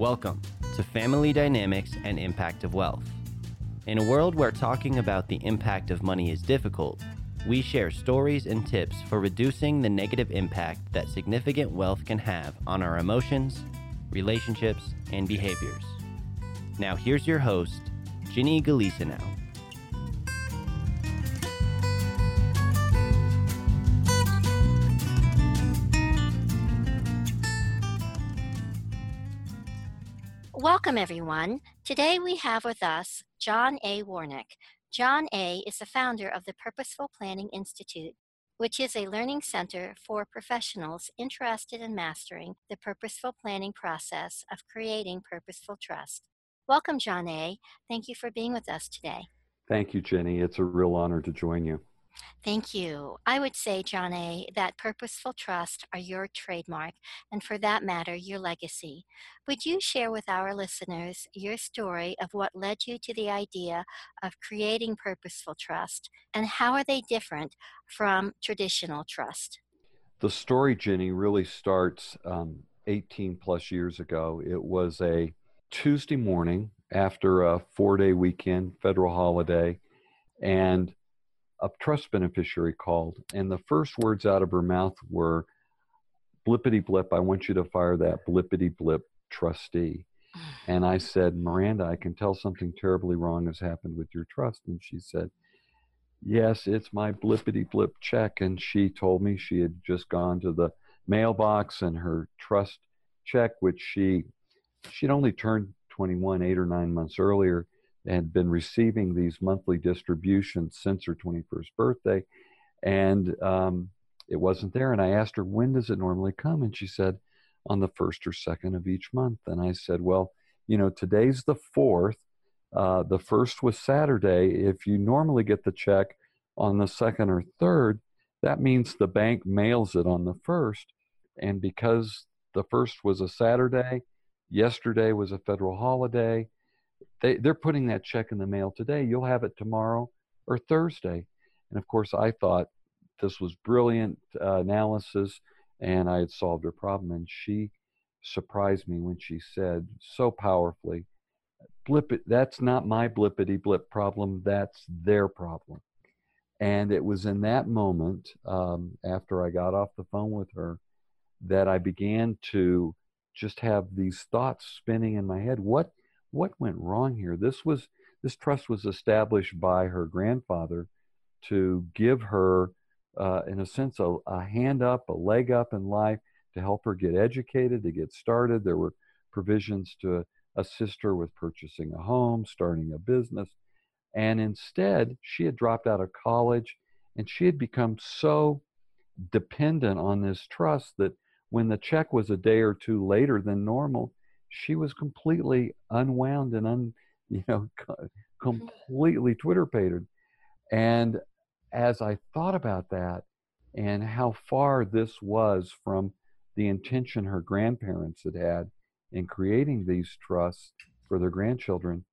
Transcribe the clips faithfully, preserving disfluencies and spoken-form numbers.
Welcome to Family Dynamics and Impact of Wealth. In a world where talking about the impact of money is difficult, we share stories and tips for reducing the negative impact that significant wealth can have on our emotions, relationships, and behaviors. Now here's your host, Ginny Galisanow. Welcome, everyone. Today we have with us John A. Warnick. John A. is the founder of the Purposeful Planning Institute, which is a learning center for professionals interested in mastering the purposeful planning process of creating purposeful trust. Welcome, John A. Thank you for being with us today. Thank you, Jenny. It's a real honor to join you. Thank you. I would say, John A., that purposeful trust are your trademark, and for that matter, your legacy. Would you share with our listeners your story of what led you to the idea of creating purposeful trust, and how are they different from traditional trust? The story, Jenny, really starts um, eighteen plus years ago. It was a Tuesday morning after a four-day weekend, federal holiday, and a trust beneficiary called, and the first words out of her mouth were, "Blippity blip, I want you to fire that blippity blip trustee." And I said, "Miranda, I can tell something terribly wrong has happened with your trust." And she said, "Yes, it's my blippity blip check." And she told me she had just gone to the mailbox, and her trust check, which she she'd only turned twenty-one eight or nine months earlier, had been receiving these monthly distributions since her twenty-first birthday, and um, it wasn't there. And I asked her, "When does it normally come?" And she said, "On the first or second of each month." And I said, "Well, you know, today's the fourth. Uh, the first was Saturday. If you normally get the check on the second or third, that means the bank mails it on the first. And because the first was a Saturday, yesterday was a federal holiday, They, they're putting that check in the mail today. You'll have it tomorrow or Thursday." And of course, I thought this was brilliant uh, analysis, and I had solved her problem. And she surprised me when she said so powerfully, "Blip it, that's not my blippity blip problem, that's their problem." And it was in that moment, um, after I got off the phone with her, that I began to just have these thoughts spinning in my head. What what went wrong here? This was this trust was established by her grandfather to give her, uh, in a sense, a, a hand up, a leg up in life, to help her get educated, to get started. There were provisions to assist her with purchasing a home, starting a business. And instead, she had dropped out of college, and she had become so dependent on this trust that when the check was a day or two later than normal, she was completely unwound and un, you know, completely Twitter-pated. And as I thought about that and how far this was from the intention her grandparents had had in creating these trusts for their grandchildren,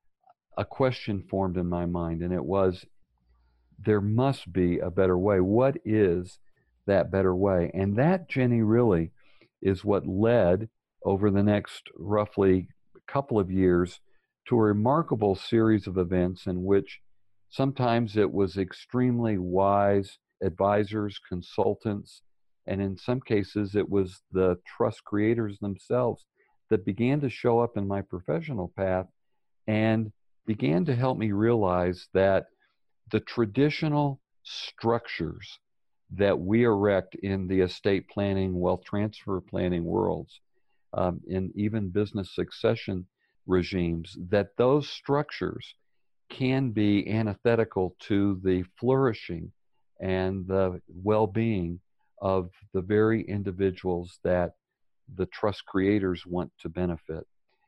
a question formed in my mind, and it was, there must be a better way. What is that better way? And that, Jenny, really is what led over the next roughly couple of years to a remarkable series of events in which sometimes it was extremely wise advisors, consultants, and in some cases it was the trust creators themselves that began to show up in my professional path and began to help me realize that the traditional structures that we erect in the estate planning, wealth transfer planning worlds, um, in even business succession regimes, that those structures can be antithetical to the flourishing and the well-being of the very individuals that the trust creators want to benefit.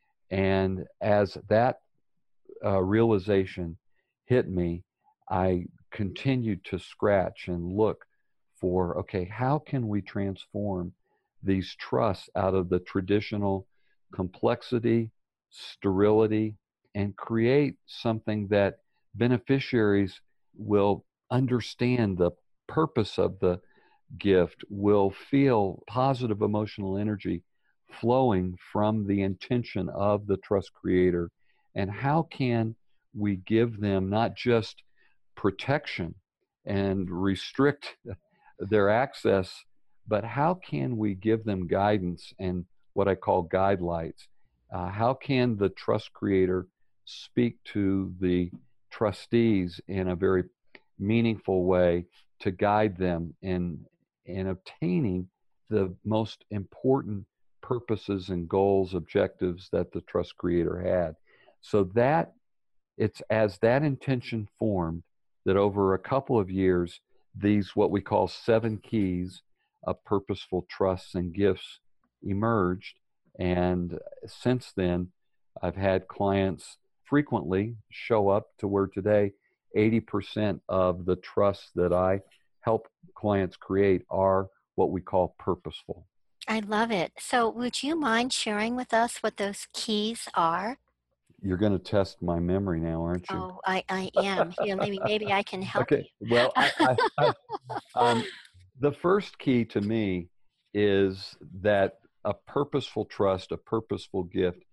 And as that uh, realization hit me, I continued to scratch and look for, okay, how can we transform these trusts out of the traditional complexity, sterility, and create something that beneficiaries will understand the purpose of the gift, will feel positive emotional energy flowing from the intention of the trust creator? And how can we give them not just protection and restrict their access, but how can we give them guidance and what I call guidelights? Uh, how can the trust creator speak to the trustees in a very meaningful way to guide them in, in obtaining the most important purposes and goals, objectives that the trust creator had? So that it's as that intention formed that over a couple of years, these what we call seven keys of purposeful trusts and gifts emerged. And since then, I've had clients frequently show up to where today eighty percent of the trusts that I help clients create are what we call purposeful. I love it. So would you mind sharing with us what those keys are? You're going to test my memory now, aren't you? Oh, I, I am. You know, maybe maybe I can help Okay. you. Well, I, I, I, um, the first key to me is that a purposeful trust, a purposeful gift,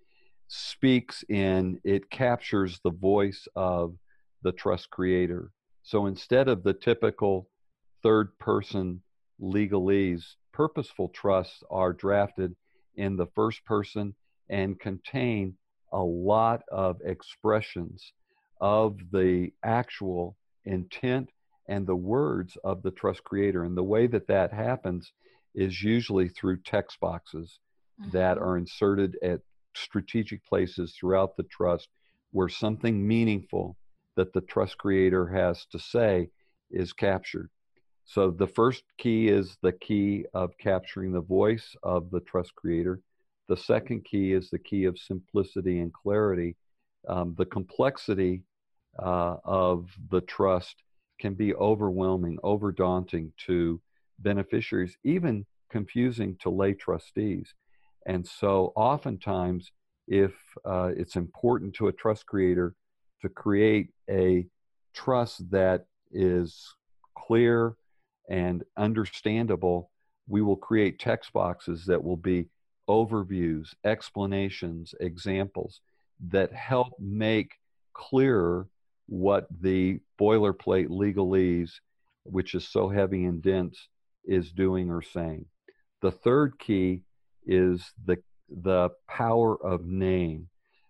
speaks in, it captures the voice of the trust creator. So instead of the typical third person legalese, purposeful trusts are drafted in the first person and contain a lot of expressions of the actual intent and the words of the trust creator. And the way that that happens is usually through text boxes mm-hmm. that are inserted at strategic places throughout the trust where something meaningful that the trust creator has to say is captured. So the first key is the key of capturing the voice of the trust creator. The second key is the key of simplicity and clarity. Um, the complexity uh, of the trust can be overwhelming, overdaunting to beneficiaries, even confusing to lay trustees. And so oftentimes, if uh, it's important to a trust creator to create a trust that is clear and understandable, we will create text boxes that will be overviews, explanations, examples that help make clearer what the boilerplate legalese, which is so heavy and dense, is doing or saying. The third key is the the power of name.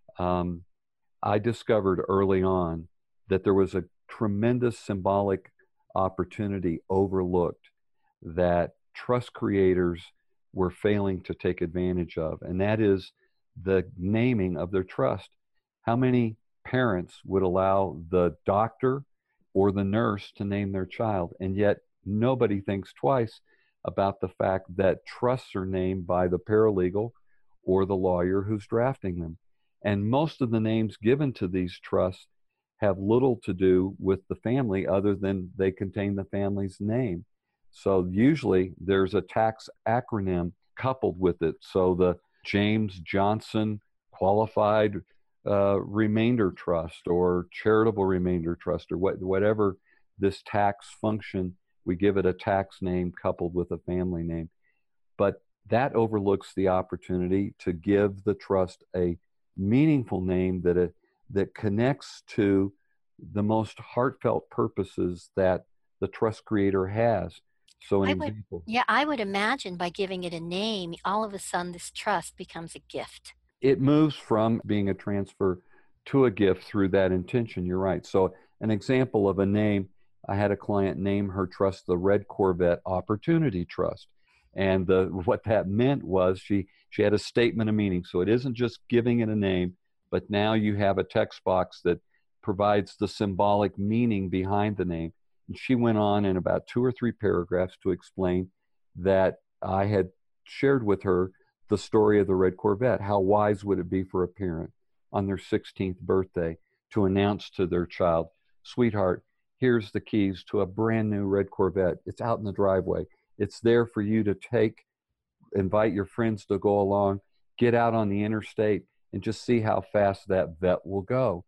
Um, I discovered early on that there was a tremendous symbolic opportunity overlooked that trust creators were failing to take advantage of, and that is the naming of their trust. How many parents would allow the doctor or the nurse to name their child, and yet nobody thinks twice about the fact that trusts are named by the paralegal or the lawyer who's drafting them. And most of the names given to these trusts have little to do with the family other than they contain the family's name. So usually there's a tax acronym coupled with it. So the James Johnson Qualified uh, Remainder Trust or Charitable Remainder Trust or what, whatever this tax function, we give it a tax name coupled with a family name. But that overlooks the opportunity to give the trust a meaningful name that it, that connects to the most heartfelt purposes that the trust creator has. So an I would, example. Yeah, I would imagine by giving it a name, all of a sudden this trust becomes a gift. It moves from being a transfer to a gift through that intention. You're right. So an example of a name, I had a client name her trust the Red Corvette Opportunity Trust. And the, what that meant was she, she had a statement of meaning. So it isn't just giving it a name, but now you have a text box that provides the symbolic meaning behind the name. And she went on in about two or three paragraphs to explain that I had shared with her the story of the Red Corvette. How wise would it be for a parent on their sixteenth birthday to announce to their child, sweetheart, here's the keys to a brand new red Corvette. It's out in the driveway. It's there for you to take, invite your friends to go along, get out on the interstate, and just see how fast that vet will go.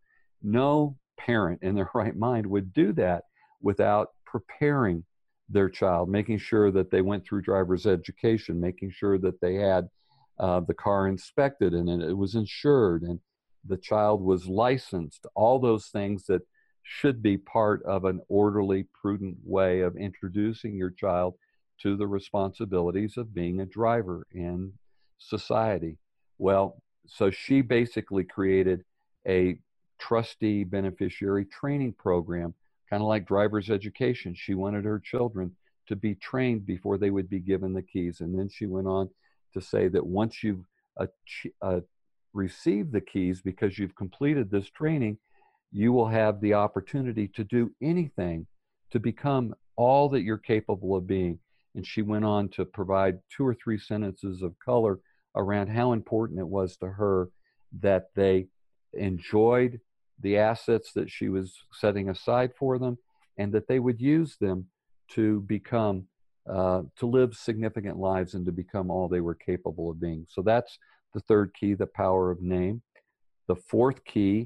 No parent in their right mind would do that without preparing their child, making sure that they went through driver's education, making sure that they had uh, the car inspected, and it was insured, and the child was licensed, all those things that should be part of an orderly, prudent way of introducing your child to the responsibilities of being a driver in society. Well, so she basically created a trustee beneficiary training program, kind of like driver's education. She wanted her children to be trained before they would be given the keys. And then she went on to say that once you've uh, uh, received the keys, because you've completed this training, you will have the opportunity to do anything to become all that you're capable of being. And she went on to provide two or three sentences of color around how important it was to her that they enjoyed the assets that she was setting aside for them, and that they would use them to become, uh, to live significant lives and to become all they were capable of being. So that's the third key, the power of name. The fourth key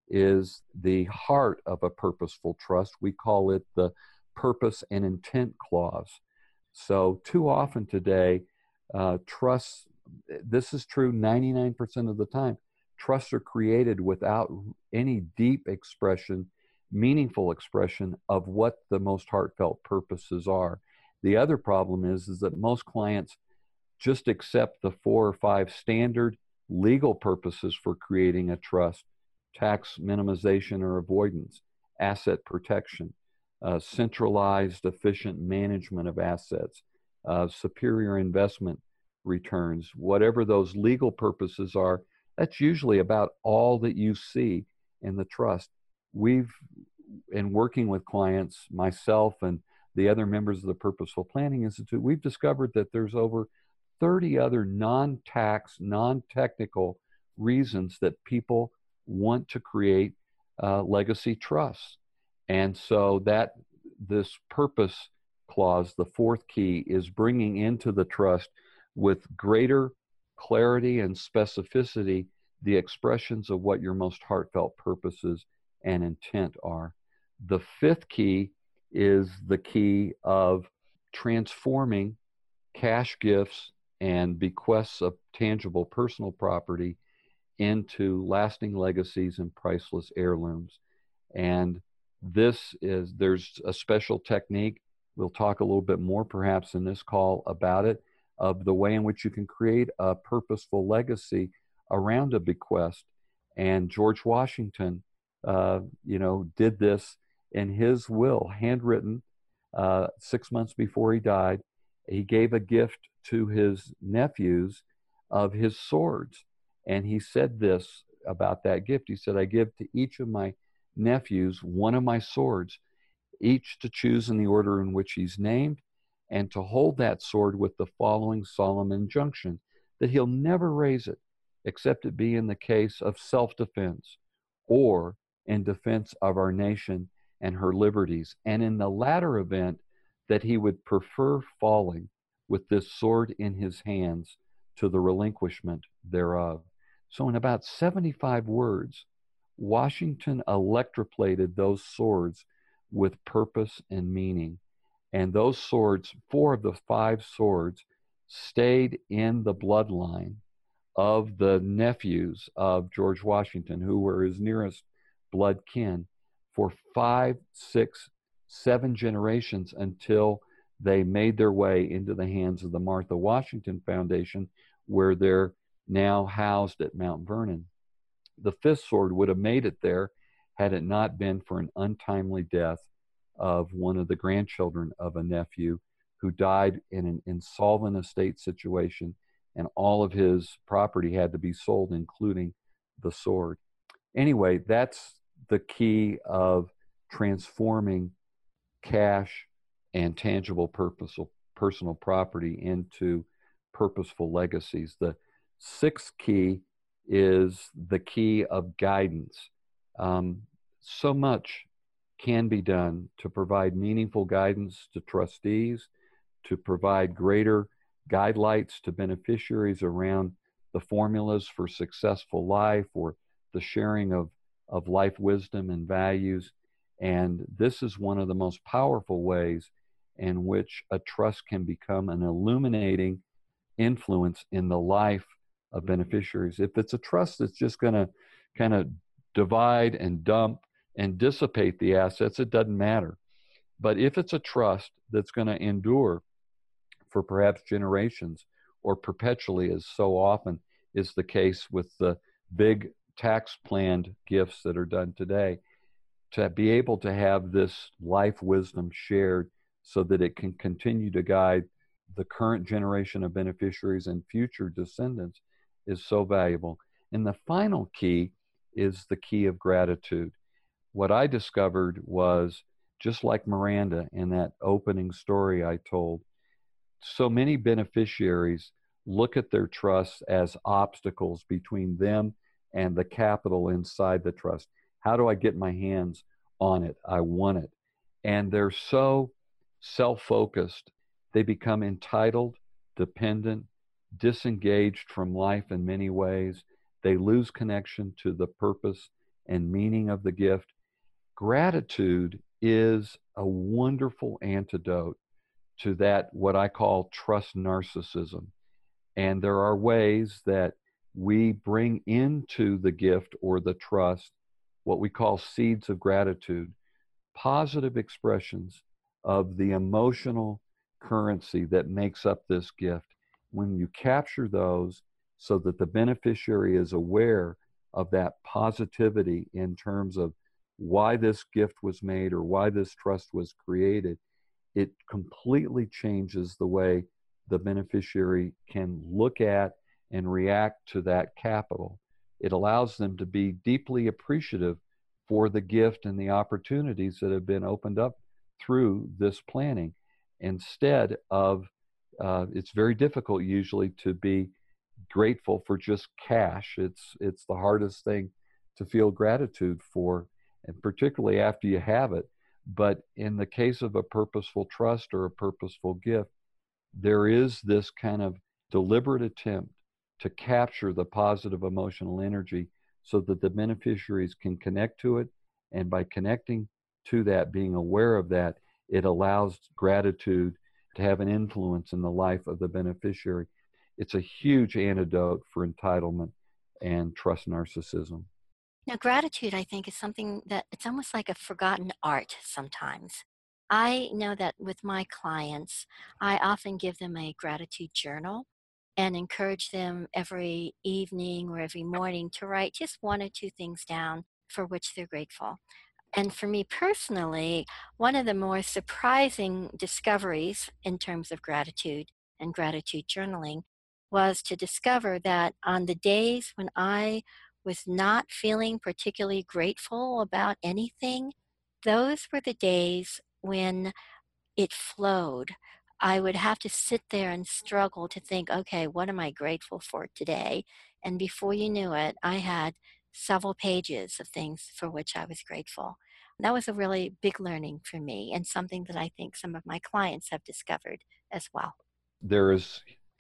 is the heart of a purposeful trust. We call it the purpose and intent clause. So too often today, uh, trusts, this is true ninety-nine percent of the time, trusts are created without any deep expression, meaningful expression of what the most heartfelt purposes are. The other problem is, is that most clients just accept the four or five standard legal purposes for creating a trust: tax minimization or avoidance, asset protection, uh, centralized efficient management of assets, uh, superior investment returns. Whatever those legal purposes are, that's usually about all that you see in the trust. We've, in working with clients, myself and the other members of the Purposeful Planning Institute, we've discovered that there's over thirty other non-tax, non-technical reasons that people want to create uh, legacy trusts. And so that this purpose clause, the fourth key, is bringing into the trust with greater clarity and specificity the expressions of what your most heartfelt purposes and intent are. The fifth key is the key of transforming cash gifts and bequests of tangible personal property into lasting legacies and priceless heirlooms. And this is, there's a special technique, we'll talk a little bit more perhaps in this call about it, of the way in which you can create a purposeful legacy around a bequest. And George Washington, uh, you know, did this in his will, handwritten, uh, six months before he died. He gave a gift to his nephews of his swords. And he said this about that gift. He said, I give to each of my nephews one of my swords, each to choose in the order in which he's named, and to hold that sword with the following solemn injunction, that he'll never raise it, except it be in the case of self-defense or in defense of our nation and her liberties. And in the latter event, that he would prefer falling with this sword in his hands to the relinquishment thereof. So in about seventy-five words, Washington electroplated those swords with purpose and meaning. And those swords, four of the five swords, stayed in the bloodline of the nephews of George Washington, who were his nearest blood kin, for five, six, seven generations, until they made their way into the hands of the Martha Washington Foundation, where they're now housed at Mount Vernon. The fifth sword would have made it there had it not been for an untimely death of one of the grandchildren of a nephew who died in an insolvent estate situation, and all of his property had to be sold, including the sword. Anyway, that's the key of transforming cash and tangible purposeful personal property into purposeful legacies. The sixth key is the key of guidance. Um, so much can be done to provide meaningful guidance to trustees, to provide greater guidelights to beneficiaries around the formulas for successful life, or the sharing of, of life wisdom and values. And this is one of the most powerful ways in which a trust can become an illuminating influence in the life of beneficiaries. If it's a trust that's just going to kind of divide and dump and dissipate the assets, it doesn't matter. But if it's a trust that's going to endure for perhaps generations or perpetually, as so often is the case with the big tax planned gifts that are done today, to be able to have this life wisdom shared so that it can continue to guide the current generation of beneficiaries and future descendants is so valuable. And the final key is the key of gratitude. What I discovered was, just like Miranda in that opening story I told, so many beneficiaries look at their trusts as obstacles between them and the capital inside the trust. How do I get my hands on it? I want it. And they're so self-focused, they become entitled, dependent, disengaged from life in many ways. They lose connection to the purpose and meaning of the gift. Gratitude is a wonderful antidote to that, what I call trust narcissism. And there are ways that we bring into the gift or the trust what we call seeds of gratitude, positive expressions of the emotional currency that makes up this gift. When you capture those so that the beneficiary is aware of that positivity in terms of why this gift was made or why this trust was created, it completely changes the way the beneficiary can look at and react to that capital. It allows them to be deeply appreciative for the gift and the opportunities that have been opened up through this planning. Instead of, uh, it's very difficult usually to be grateful for just cash. It's, it's the hardest thing to feel gratitude for, and particularly after you have it. But in the case of a purposeful trust or a purposeful gift, there is this kind of deliberate attempt to capture the positive emotional energy so that the beneficiaries can connect to it. And by connecting to that, being aware of that, it allows gratitude to have an influence in the life of the beneficiary. It's a huge antidote for entitlement and trust narcissism. Now, gratitude, I think, is something that it's almost like a forgotten art sometimes. I know that with my clients, I often give them a gratitude journal and encourage them every evening or every morning to write just one or two things down for which they're grateful. And for me personally, one of the more surprising discoveries in terms of gratitude and gratitude journaling was to discover that on the days when I was not feeling particularly grateful about anything, those were the days when it flowed. I would have to sit there and struggle to think, okay, what am I grateful for today? And before you knew it, I had several pages of things for which I was grateful. That was a really big learning for me and something that I think some of my clients have discovered as well. There is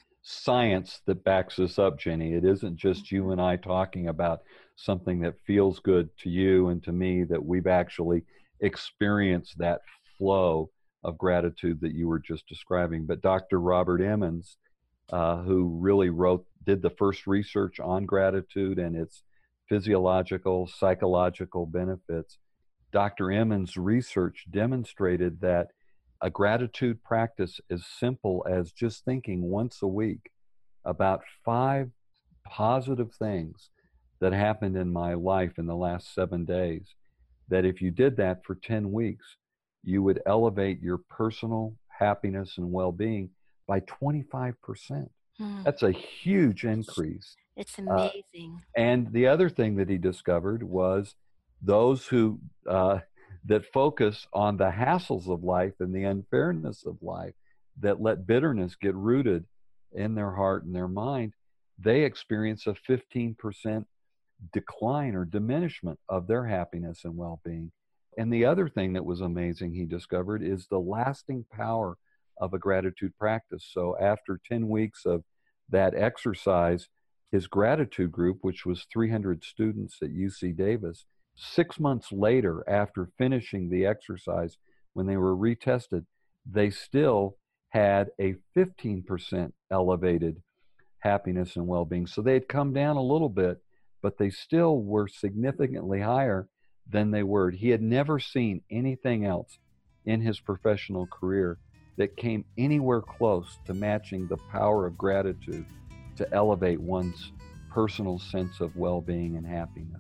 science that backs this up, Jenny. It isn't just you and I talking about something that feels good to you and to me, that we've actually experienced that flow of gratitude that you were just describing. But Doctor Robert Emmons, uh, who really wrote, did the first research on gratitude and its physiological, psychological benefits, Doctor Emmons' research demonstrated that a gratitude practice as simple as just thinking once a week about five positive things that happened in my life in the last seven days, that if you did that for ten weeks, you would elevate your personal happiness and well-being by twenty-five percent. Hmm. That's a huge increase. It's amazing. Uh, and the other thing that he discovered was those who uh, that focus on the hassles of life and the unfairness of life, that let bitterness get rooted in their heart and their mind, they experience a fifteen percent decline or diminishment of their happiness and well-being. And the other thing that was amazing he discovered is the lasting power of a gratitude practice. So after ten weeks of that exercise, his gratitude group, which was three hundred students at U C Davis, six months later, after finishing the exercise, when they were retested, they still had a fifteen percent elevated happiness and well-being. So they had come down a little bit, but they still were significantly higher than they were. He had never seen anything else in his professional career that came anywhere close to matching the power of gratitude to elevate one's personal sense of well-being and happiness.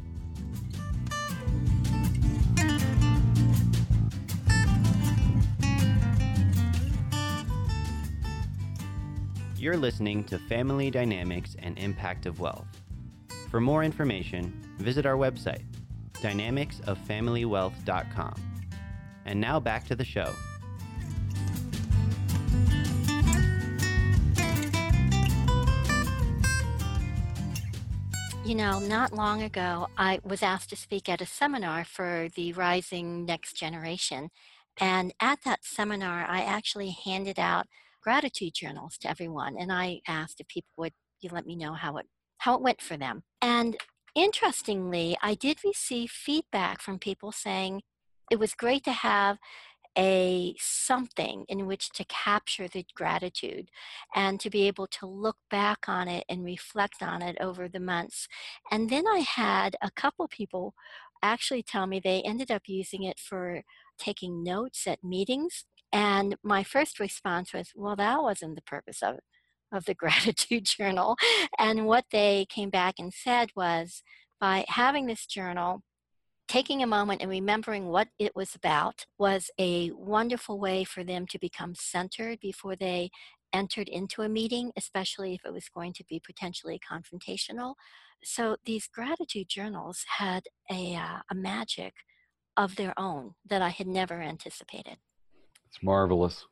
You're listening to Family Dynamics and Impact of Wealth. For more information, visit our website, dynamics of family wealth dot com. And now back to the show. You know, not long ago, I was asked to speak at a seminar for the Rising Next Generation. And at that seminar, I actually handed out gratitude journals to everyone. And I asked if people would you let me know how it how it went for them. And interestingly, I did receive feedback from people saying it was great to have a something in which to capture the gratitude and to be able to look back on it and reflect on it over the months. And then I had a couple people actually tell me they ended up using it for taking notes at meetings. And my first response was, well, that wasn't the purpose of of the gratitude journal. And what they came back and said was, by having this journal, taking a moment and remembering what it was about was a wonderful way for them to become centered before they entered into a meeting, especially if it was going to be potentially confrontational. So these gratitude journals had a, uh, a magic of their own that I had never anticipated. It's marvelous.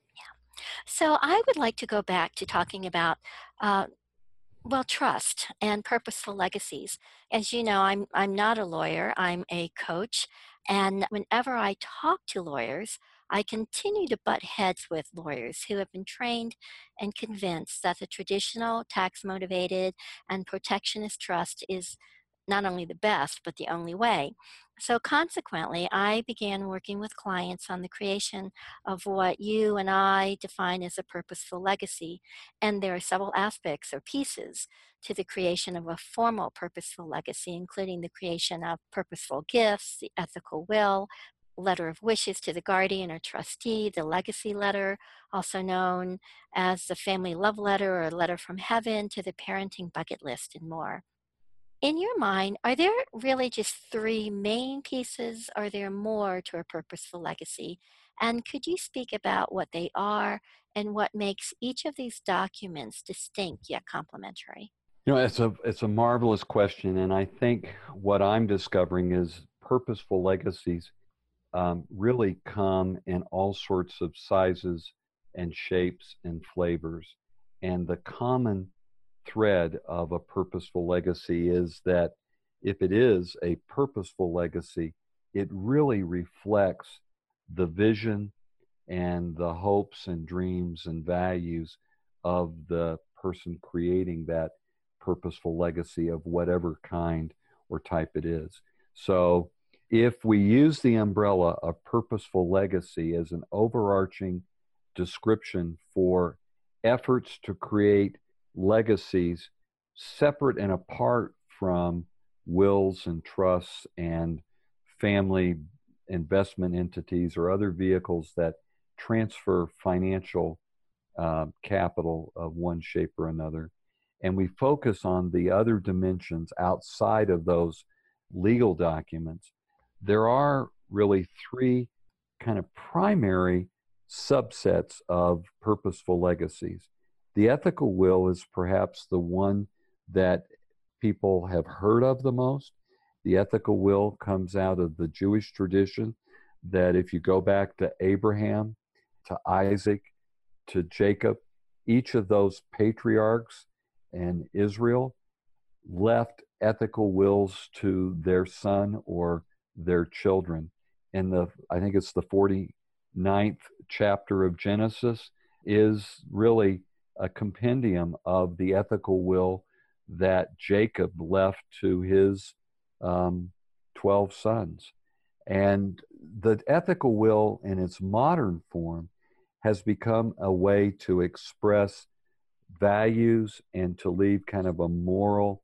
So I would like to go back to talking about uh, well, trust and purposeful legacies. As you know, I'm I'm not a lawyer, I'm a coach, and whenever I talk to lawyers, I continue to butt heads with lawyers who have been trained and convinced that the traditional tax motivated and protectionist trust is not only the best, but the only way. So consequently, I began working with clients on the creation of what you and I define as a purposeful legacy. And there are several aspects or pieces to the creation of a formal purposeful legacy, including the creation of purposeful gifts, the ethical will, letter of wishes to the guardian or trustee, the legacy letter, also known as the family love letter or letter from heaven, to the parenting bucket list, and more. In your mind, are there really just three main pieces? Are there more to a purposeful legacy? And could you speak about what they are and what makes each of these documents distinct yet complementary? You know, it's a it's a marvelous question, and I think what I'm discovering is purposeful legacies um, really come in all sorts of sizes and shapes and flavors. And the common thread of a purposeful legacy is that if it is a purposeful legacy, it really reflects the vision and the hopes and dreams and values of the person creating that purposeful legacy of whatever kind or type it is. So if we use the umbrella of purposeful legacy as an overarching description for efforts to create legacies separate and apart from wills and trusts and family investment entities or other vehicles that transfer financial uh, capital of one shape or another, and we focus on the other dimensions outside of those legal documents, there are really three kind of primary subsets of purposeful legacies. The ethical will is perhaps the one that people have heard of the most. The ethical will comes out of the Jewish tradition that if you go back to Abraham, to Isaac, to Jacob, each of those patriarchs and Israel left ethical wills to their son or their children. In the, I think it's the forty-ninth chapter of Genesis is really a compendium of the ethical will that Jacob left to his um, twelve sons. And the ethical will in its modern form has become a way to express values and to leave kind of a moral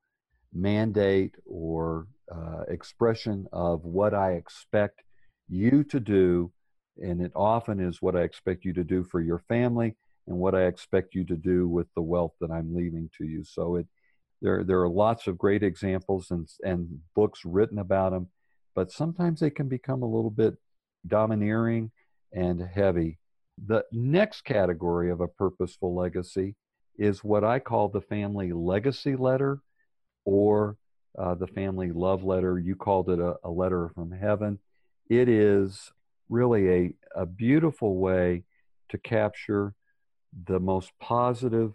mandate or uh, expression of what I expect you to do. And it often is what I expect you to do for your family and what I expect you to do with the wealth that I'm leaving to you. So it there there are lots of great examples and and books written about them, but sometimes they can become a little bit domineering and heavy. The next category of a purposeful legacy is what I call the family legacy letter or uh, the family love letter. You called it a, a letter from heaven. It is really a, a beautiful way to capture the most positive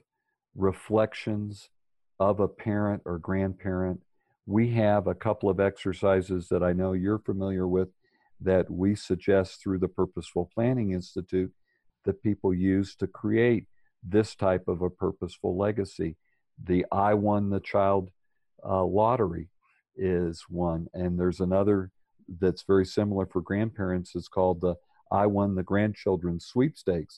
reflections of a parent or grandparent. We have a couple of exercises that I know you're familiar with that we suggest through the Purposeful Planning Institute that people use to create this type of a purposeful legacy. The I won the child uh, lottery is one, and there's another that's very similar for grandparents. It's called the I won the grandchildren sweepstakes.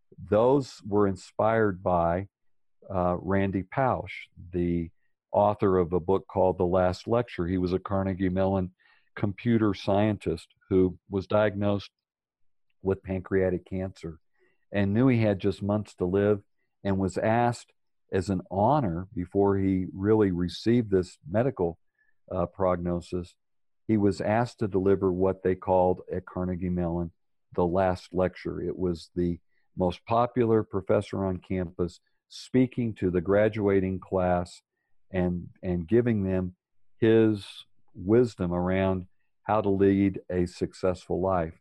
Those were inspired by uh, Randy Pausch, the author of a book called The Last Lecture. He was a Carnegie Mellon computer scientist who was diagnosed with pancreatic cancer and knew he had just months to live, and was asked as an honor before he really received this medical uh, prognosis. He was asked to deliver what they called at Carnegie Mellon the last lecture. It was the most popular professor on campus speaking to the graduating class and and giving them his wisdom around how to lead a successful life.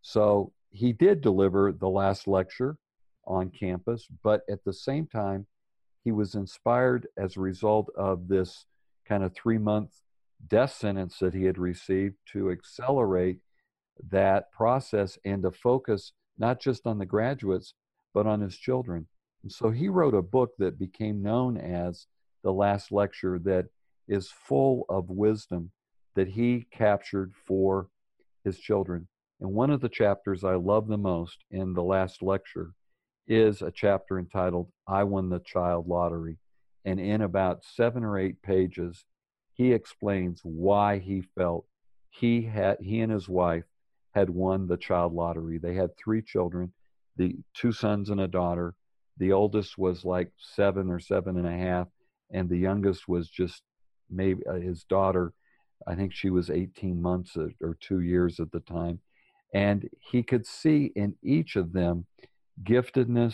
So he did deliver the last lecture on campus, but at the same time, he was inspired as a result of this kind of three-month death sentence that he had received to accelerate that process and to focus not just on the graduates, but on his children. And so he wrote a book that became known as The Last Lecture that is full of wisdom that he captured for his children. And one of the chapters I love the most in The Last Lecture is a chapter entitled I Won the Child Lottery. And in about seven or eight pages, he explains why he felt he had he and his wife had won the child lottery. They had three children, the two sons and a daughter. The oldest was like seven or seven and a half, and the youngest was just maybe uh, his daughter. I think she was eighteen months or, or two years at the time. And he could see in each of them giftedness,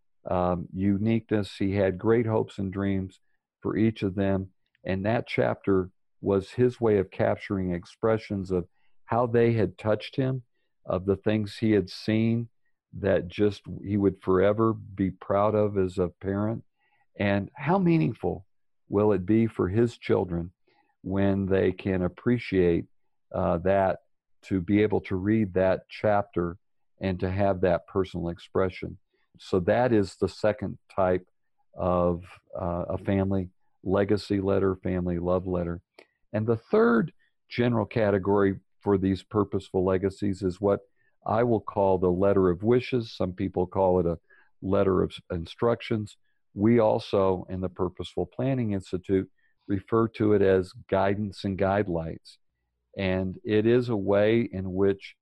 um, uniqueness. He had great hopes and dreams for each of them. And that chapter was his way of capturing expressions of how they had touched him, of the things he had seen that just he would forever be proud of as a parent. And how meaningful will it be for his children when they can appreciate uh, that, to be able to read that chapter and to have that personal expression. So that is the second type of uh, a family legacy letter, family love letter. And the third general category for these purposeful legacies is what I will call the letter of wishes. Some people call it a letter of instructions. We also, in the Purposeful Planning Institute, refer to it as guidance and guidelines. And it is a way in which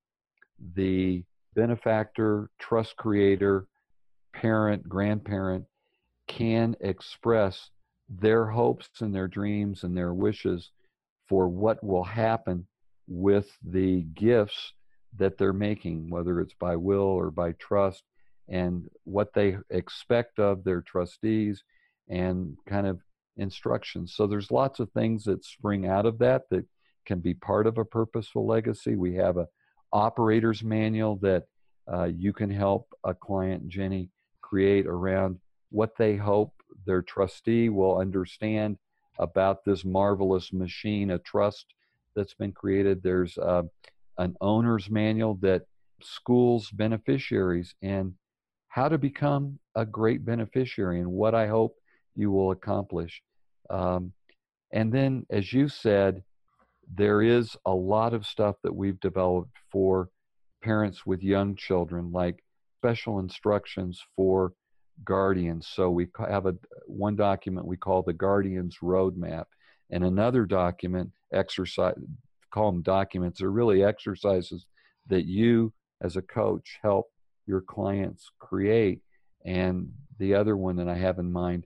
the benefactor, trust creator, parent, grandparent can express their hopes and their dreams and their wishes for what will happen with the gifts that they're making, whether it's by will or by trust, and what they expect of their trustees and kind of instructions. So there's lots of things that spring out of that that can be part of a purposeful legacy. We have a operator's manual that uh, you can help a client, Jenny, create around what they hope their trustee will understand about this marvelous machine, a trust that's been created. There's uh, an owner's manual that schools beneficiaries and how to become a great beneficiary and what I hope you will accomplish. Um, and then, as you said, there is a lot of stuff that we've developed for parents with young children, like special instructions for guardians. So we have a one document we call the Guardians Roadmap, and another document, exercise, call them documents, are really exercises that you as a coach help your clients create. And the other one that I have in mind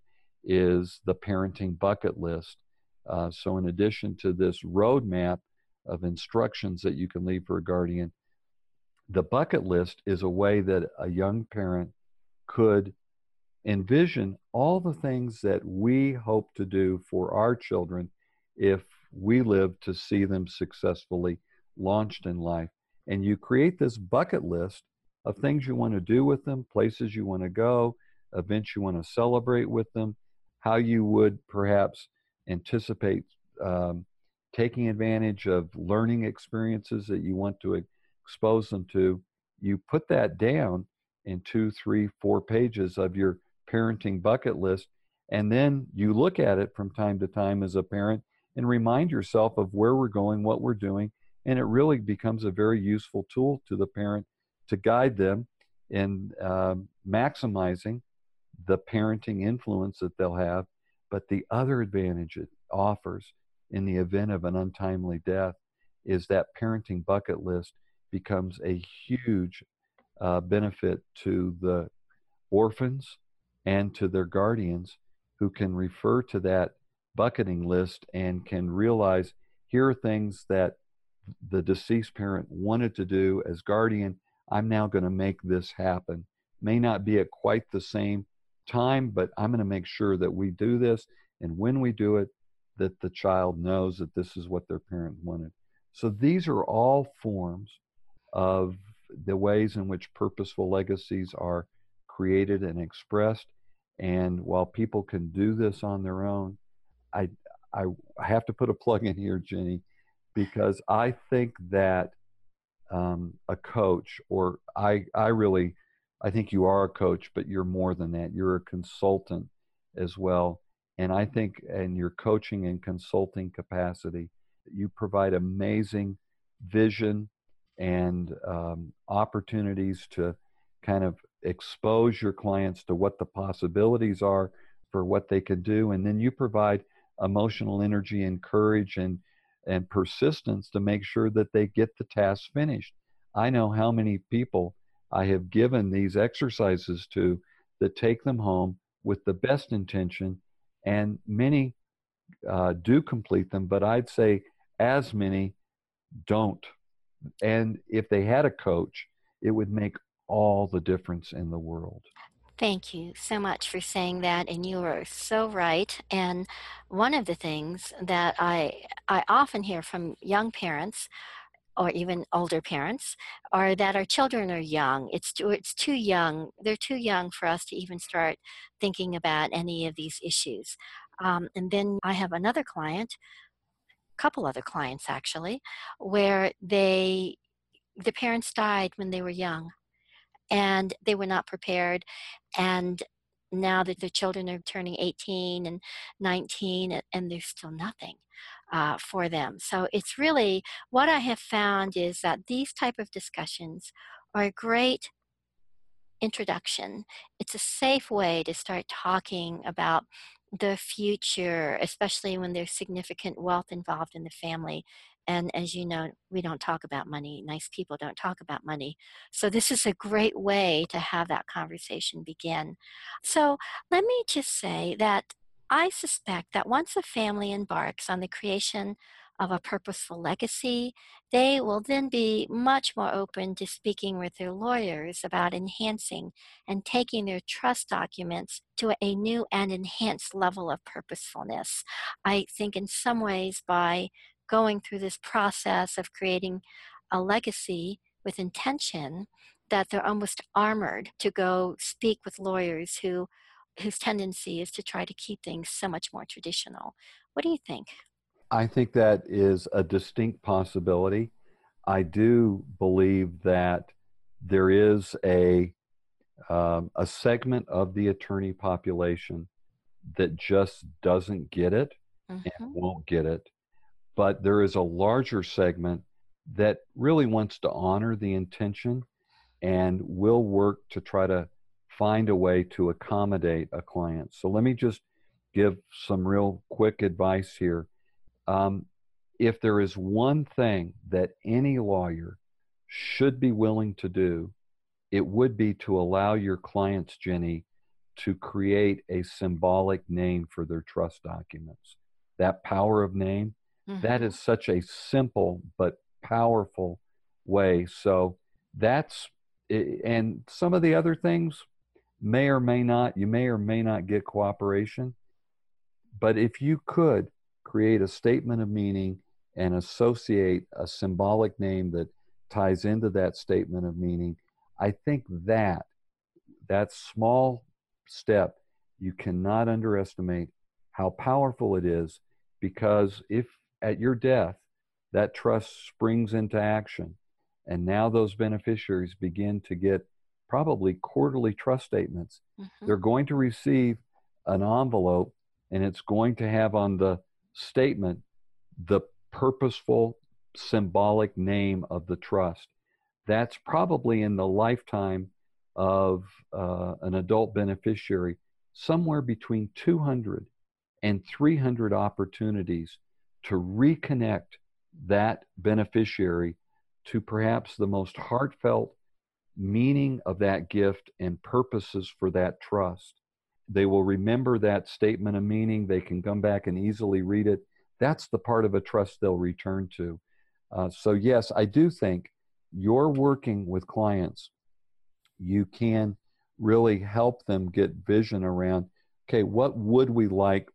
is the parenting bucket list. Uh, so in addition to this roadmap of instructions that you can leave for a guardian, the bucket list is a way that a young parent could envision all the things that we hope to do for our children if we live to see them successfully launched in life. And you create this bucket list of things you want to do with them, places you want to go, events you want to celebrate with them, how you would perhaps anticipate um, taking advantage of learning experiences that you want to expose them to. You put that down in two, three, four pages of your parenting bucket list, and then you look at it from time to time as a parent and remind yourself of where we're going, what we're doing, and it really becomes a very useful tool to the parent to guide them in uh, maximizing the parenting influence that they'll have. But the other advantage it offers in the event of an untimely death is that parenting bucket list becomes a huge uh, benefit to the orphans and to their guardians, who can refer to that bucketing list and can realize, here are things that the deceased parent wanted to do as guardian. I'm now going to make this happen. May not be at quite the same time, but I'm going to make sure that we do this. And when we do it, that the child knows that this is what their parent wanted. So these are all forms of the ways in which purposeful legacies are created and expressed. And while people can do this on their own, I, I, I have to put a plug in here, Jenny, because I think that um, a coach, or I, I really, I think you are a coach, but you're more than that. You're a consultant as well. And I think in your coaching and consulting capacity, you provide amazing vision and um, opportunities to kind of expose your clients to what the possibilities are for what they can do. And then you provide emotional energy and courage and, and persistence to make sure that they get the task finished. I know how many people I have given these exercises to that take them home with the best intention, and many uh, do complete them, but I'd say as many don't. And if they had a coach, it would make all the difference in the world. Thank you so much for saying that, and you are so right. And one of the things that I I often hear from young parents, or even older parents, are that our children are young. It's too, it's too young. They're too young for us to even start thinking about any of these issues. Um, and then I have another client, a couple other clients actually, where they the parents died when they were young, and they were not prepared. And now that the children are turning eighteen and nineteen, and, and there's still nothing uh, for them. So it's really, what I have found is that these type of discussions are a great introduction. It's a safe way to start talking about the future, especially when there's significant wealth involved in the family. And as you know, we don't talk about money. Nice people don't talk about money. So this is a great way to have that conversation begin. So let me just say that I suspect that once a family embarks on the creation of a purposeful legacy, they will then be much more open to speaking with their lawyers about enhancing and taking their trust documents to a new and enhanced level of purposefulness. I think in some ways, by going through this process of creating a legacy with intention, that they're almost armored to go speak with lawyers who whose tendency is to try to keep things so much more traditional. What do you think? I think that is a distinct possibility. I do believe that there is a um, a segment of the attorney population that just doesn't get it and Mm-hmm. won't get it. But there is a larger segment that really wants to honor the intention and will work to try to find a way to accommodate a client. So let me just give some real quick advice here. Um, if there is one thing that any lawyer should be willing to do, it would be to allow your clients, Jenny, to create a symbolic name for their trust documents. That power of name, mm-hmm. that is such a simple but powerful way. So that's, and some of the other things may or may not, you may or may not get cooperation. But if you could create a statement of meaning and associate a symbolic name that ties into that statement of meaning, I think that that small step, you cannot underestimate how powerful it is, because if at your death that trust springs into action and now those beneficiaries begin to get probably quarterly trust statements, mm-hmm. they're going to receive an envelope, and it's going to have on the statement the purposeful symbolic name of the trust. That's probably in the lifetime of uh, an adult beneficiary, somewhere between two hundred and three hundred opportunities to reconnect that beneficiary to perhaps the most heartfelt meaning of that gift and purposes for that trust. They will remember that statement of meaning. They can come back and easily read it. That's the part of a trust they'll return to. Uh, so yes, I do think you're working with clients, you can really help them get vision around, okay, what would we like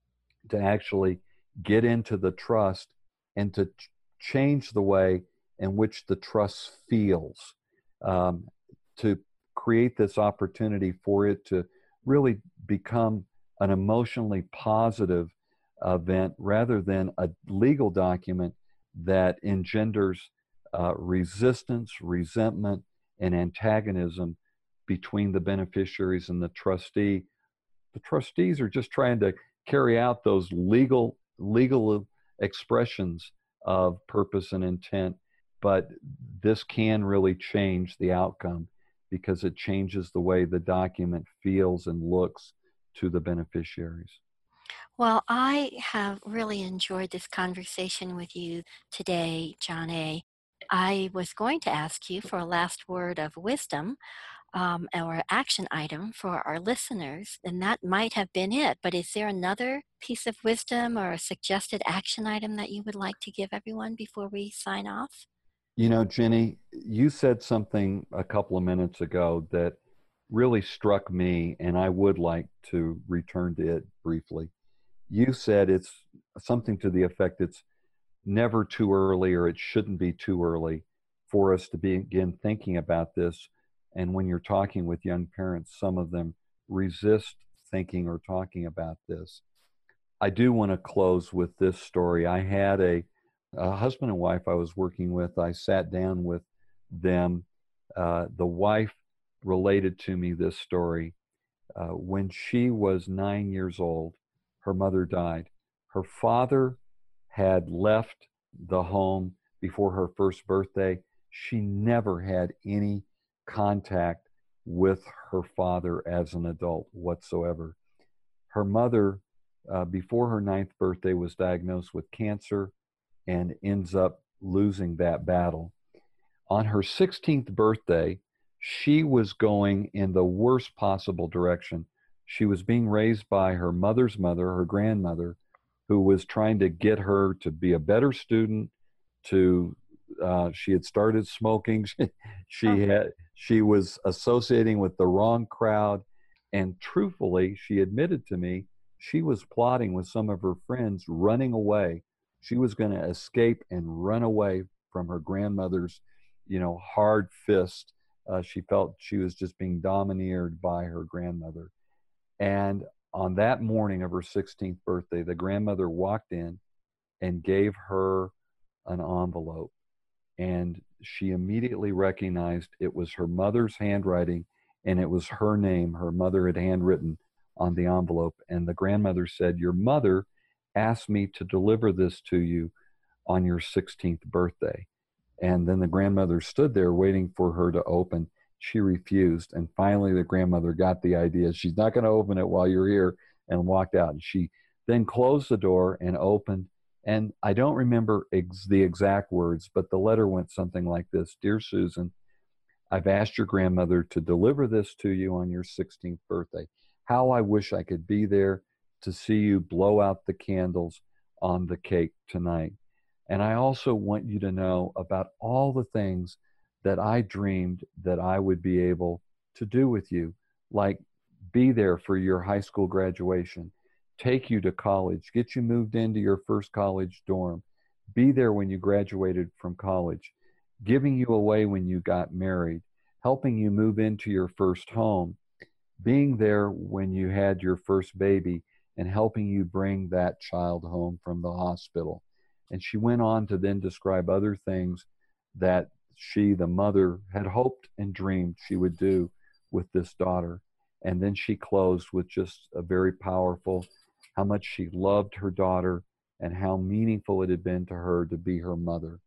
to actually get into the trust and to ch- change the way in which the trust feels, um, to create this opportunity for it to really become an emotionally positive event rather than a legal document that engenders uh, resistance, resentment, and antagonism between the beneficiaries and the trustee. The trustees are just trying to carry out those legal legal expressions of purpose and intent, but this can really change the outcome because it changes the way the document feels and looks to the beneficiaries. Well, I have really enjoyed this conversation with you today, John A. I was going to ask you for a last word of wisdom um, or action item for our listeners, and that might have been it. But is there another piece of wisdom or a suggested action item that you would like to give everyone before we sign off? You know, Jenny, you said something a couple of minutes ago that really struck me, and I would like to return to it briefly. You said it's something to the effect it's never too early, or it shouldn't be too early for us to begin thinking about this. And when you're talking with young parents, some of them resist thinking or talking about this. I do want to close with this story. I had a, a husband and wife I was working with. I sat down with them. Uh, the wife related to me this story. Uh, when she was nine years old, her mother died. Her father had left the home before her first birthday. She never had any contact with her father as an adult whatsoever. Her mother, uh, before her ninth birthday, was diagnosed with cancer and ends up losing that battle. On her sixteenth birthday, she was going in the worst possible direction. She was being raised by her mother's mother, her grandmother, who was trying to get her to be a better student. To uh, she had started smoking. She, she had she was associating with the wrong crowd, and truthfully, she admitted to me she was plotting with some of her friends, running away. She was going to escape and run away from her grandmother's, you know, hard fist. Uh, she felt she was just being domineered by her grandmother. And on that morning of her sixteenth birthday, the grandmother walked in and gave her an envelope. And she immediately recognized it was her mother's handwriting, and it was her name her mother had handwritten on the envelope. And the grandmother said, "Your mother asked me to deliver this to you on your sixteenth birthday." And then the grandmother stood there waiting for her to open. She refused. And finally, the grandmother got the idea. She's not going to open it while you're here, and walked out. And she then closed the door and opened. And I don't remember ex- the exact words, but the letter went something like this. Dear Susan, I've asked your grandmother to deliver this to you on your sixteenth birthday. How I wish I could be there to see you blow out the candles on the cake tonight. And I also want you to know about all the things that I dreamed that I would be able to do with you, like be there for your high school graduation, take you to college, get you moved into your first college dorm, be there when you graduated from college, giving you away when you got married, helping you move into your first home, being there when you had your first baby, and helping you bring that child home from the hospital. And she went on to then describe other things that she, the mother, had hoped and dreamed she would do with this daughter. And then she closed with just a very powerful, how much she loved her daughter and how meaningful it had been to her to be her mother.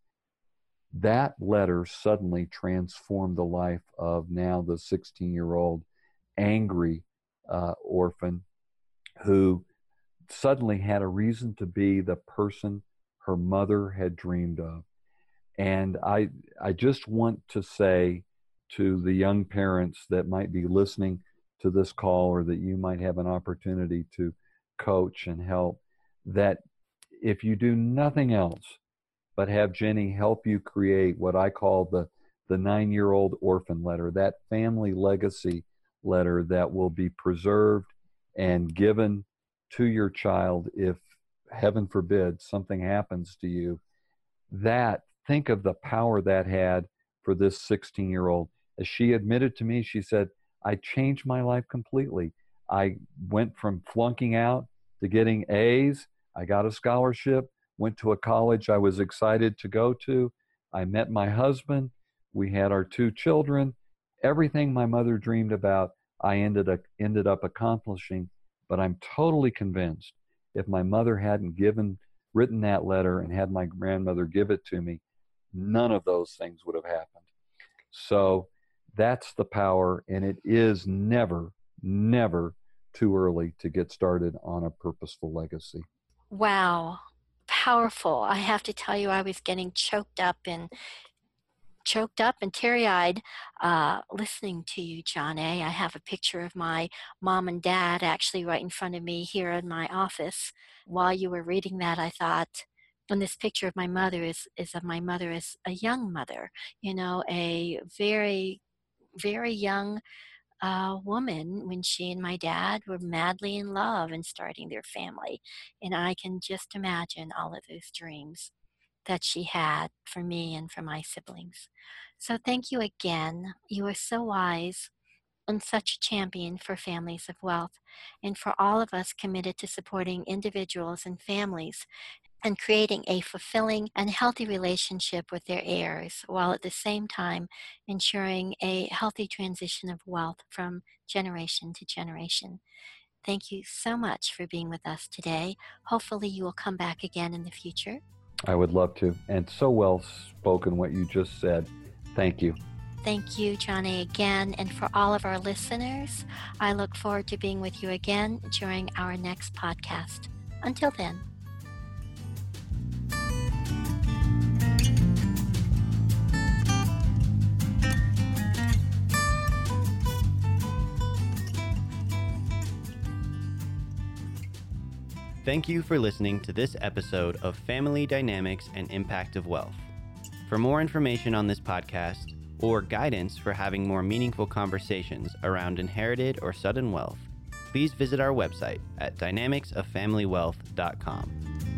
That letter suddenly transformed the life of now the sixteen-year-old angry uh, orphan who suddenly had a reason to be the person her mother had dreamed of. And I, I just want to say to the young parents that might be listening to this call, or that you might have an opportunity to coach and help, that if you do nothing else but have Jenny help you create what I call the, the nine-year-old orphan letter, that family legacy letter that will be preserved and given to your child if, heaven forbid, something happens to you, that, think of the power that had for this sixteen-year-old. As she admitted to me, she said, I changed my life completely. I went from flunking out to getting A's. I got a scholarship, went to a college I was excited to go to. I met my husband. We had our two children. Everything my mother dreamed about, I ended up, ended up accomplishing. But I'm totally convinced if my mother hadn't given, written that letter and had my grandmother give it to me, none of those things would have happened. So that's the power, and it is never, never too early to get started on a purposeful legacy. Wow, powerful. I have to tell you, I was getting choked up and choked up and teary-eyed uh, listening to you, John A. I have a picture of my mom and dad actually right in front of me here in my office. While you were reading that, I thought, and this picture of my mother is, is of my mother as a young mother, you know, a very, very young uh, woman when she and my dad were madly in love and starting their family. And I can just imagine all of those dreams that she had for me and for my siblings. So thank you again. You are so wise and such a champion for families of wealth, and for all of us committed to supporting individuals and families and creating a fulfilling and healthy relationship with their heirs, while at the same time ensuring a healthy transition of wealth from generation to generation. Thank you so much for being with us today. Hopefully you will come back again in the future. I would love to. And so well spoken what you just said. Thank you. Thank you, John A. again. And for all of our listeners, I look forward to being with you again during our next podcast. Until then. Thank you for listening to this episode of Family Dynamics and Impact of Wealth. For more information on this podcast, or guidance for having more meaningful conversations around inherited or sudden wealth, please visit our website at dynamics of family wealth dot com.